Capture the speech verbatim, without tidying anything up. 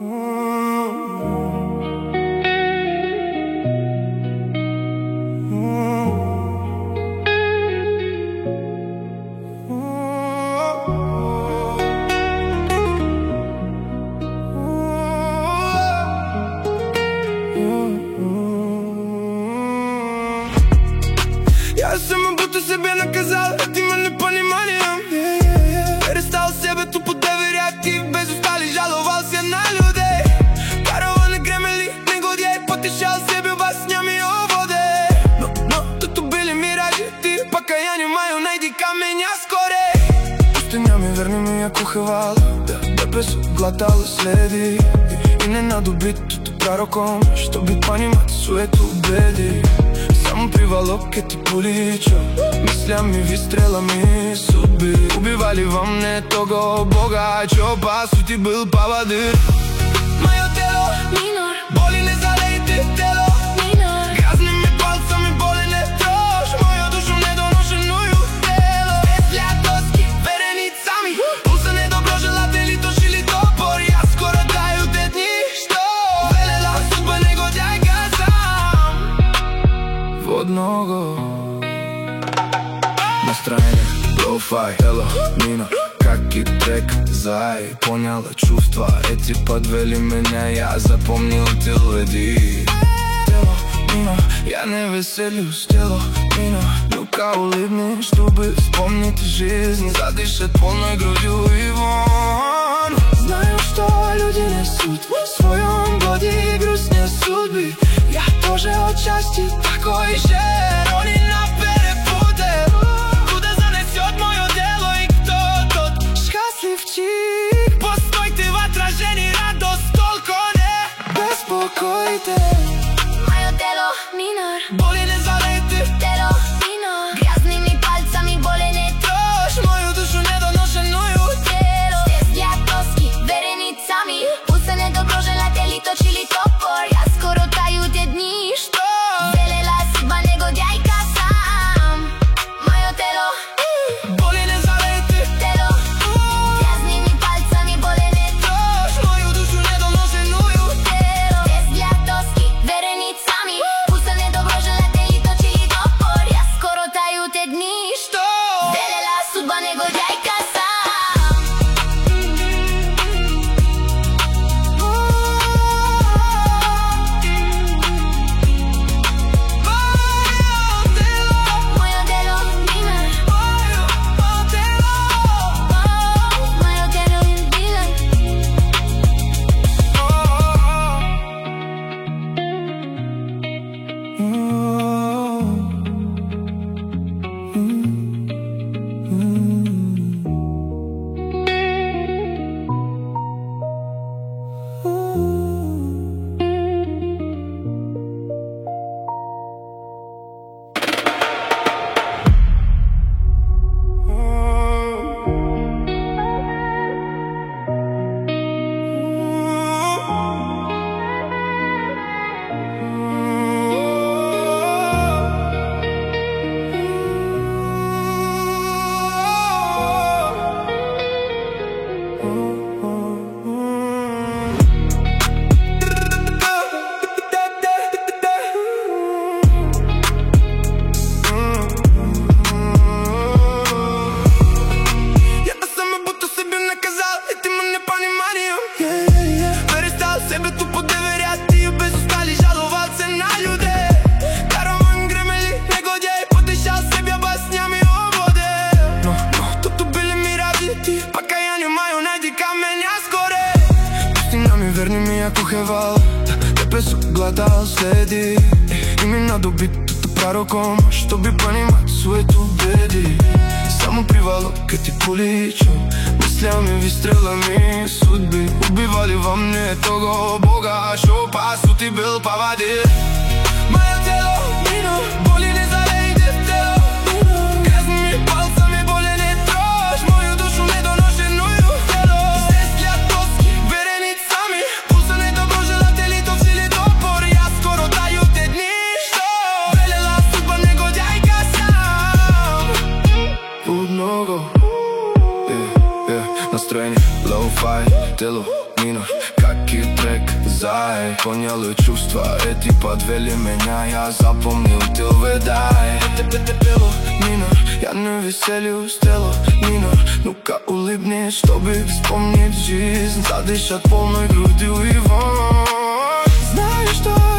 Я съм будто себе наказал, а ти ме не пониманием. Перестал себе тупо да веря ти, без остали жаловал се на людей. Карала не гремели, негодяй, потешал себе вас няма и оводе. Но, но, тото били миражи, ти пака я немаю, найди каменя скоре. Пустиня ми верни ми ако хавала, да, да без глатала следи. И не надобитото пророком, що би понимати суето беди. Само привалок е ти полича, мислями ви стрелами судьби. Убивали вам не того Бога, че опасу ти был поводырь. Мое тело минор, боли не залейте тело минор. Грязными пальцами боли не трожь, мою душу недоношеную тело. Петля тоски вереницами, пулса недоброжелатели тошили топор. Я скоро даю те дни, что велела судьба негодяйка сам. Водного настроение, лоу-фай, тело минор, как и трек зай. Поняла чувства, эти подвели меня, я запомнил теледи. Тело минор, я не веселюсь, тело минор. Ну-ка улыбни, чтобы вспомнить жизнь, задышать полной грудью и вон. Знаю, что люди несут в своем боди грусть не судьбы. Я тоже отчасти такой же, роли на перепуте. Куда занесет мое дело и кто тот счастливчик? Постойте в отражении, радость толко не беспокойте. Мое тело минор, Боли не залейте тело минор. Грязными пальцами боли не трожь, мою душу недоношеную тело. Здесь для тоски вереницами, пулса недоброжелатели точили топор. Я скоро таю те дни, что велела судьба негодяйка сам. Мое тело боли не залейте тело. Грязными пальцами боли не трожь, мою душу недоношеную тело. Здесь для тоски вереницами, пулса недоброжелатели точили топор. Я скоро таю те дни, что велела судьба негодяйка сам. Мое тело минор, мое тело минор. Верни ми ако хевал, да без глатал следи. И ми надобитото пророком, що би понимать суето беди. Само привалок е ти полича, мислями ви стрелами судьби. Убивали вам не того Бога, що опасу ти бил поводырь. Мое тело минор, боли не залейте тело минор. Грязными пальцами боли не трожь, мою душу недоношеную тело. Здесь для тоски вереницами, пулса недоброжелатели точили топор. Я скоро даю те дни, что велела судьба негодяйка сам. Под много yeah, yeah. Настроение, low-fi, тело минор, как и трек, зай. Поняли чувства, эти подвели меня. Я запомнил, ты выдай. Тело, минор, я не веселюсь, тело, минор. Ну-ка улыбнись, чтобы вспомнить жизнь, задышать полной грудью и вон. Знаешь, что